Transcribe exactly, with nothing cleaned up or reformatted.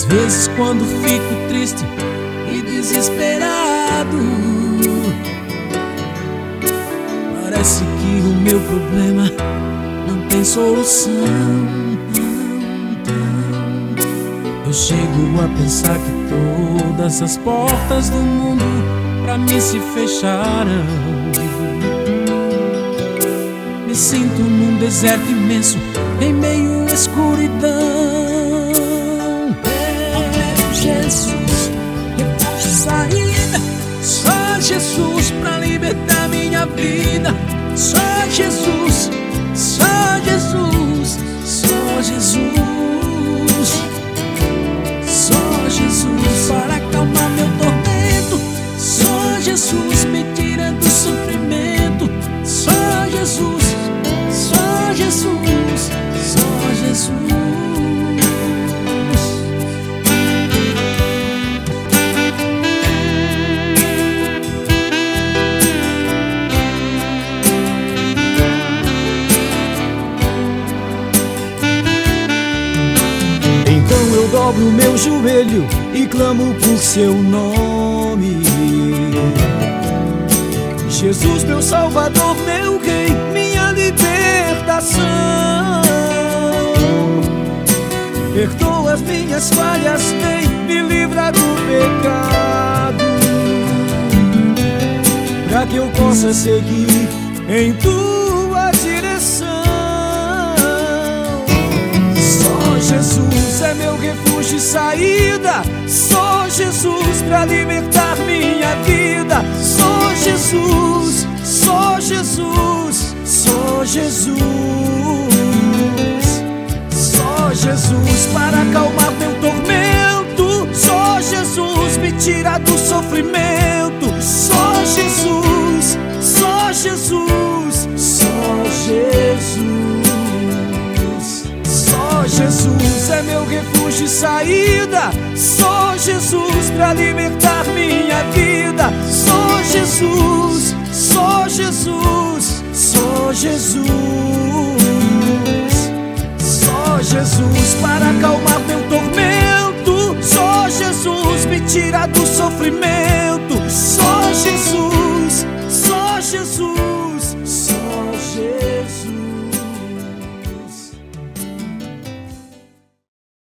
Às vezes quando fico triste e desesperado, parece que o meu problema não tem solução. Eu chego a pensar que todas as portas do mundo pra mim se fecharam. Me sinto num deserto imenso, em meio à escuridão. É Jesus, refúgio e saída. Só Jesus pra libertar minha vida. Só Jesus, só Jesus, só Jesus. Só Jesus para acalmar meu tormento. Só Jesus me tira do sofrimento. Só Jesus, só Jesus, só Jesus. Então eu dobro meu joelho e clamo por seu nome. Jesus, meu Salvador, meu Rei, minha libertação. Perdoa as minhas falhas, vem me livrar do pecado, pra que eu possa seguir em tua direção. Só Jesus é meu refúgio e saída. Só Jesus pra libertar minha vida. Só Jesus, só Jesus, só Jesus. Só Jesus para acalmar meu tormento. Só Jesus me tira do sofrimento. Só Jesus, só Jesus, só Jesus. Só Jesus é meu refúgio e saída. Só Jesus pra libertar minha vida. Só Jesus, só Jesus, só Jesus. Só Jesus para acalmar meu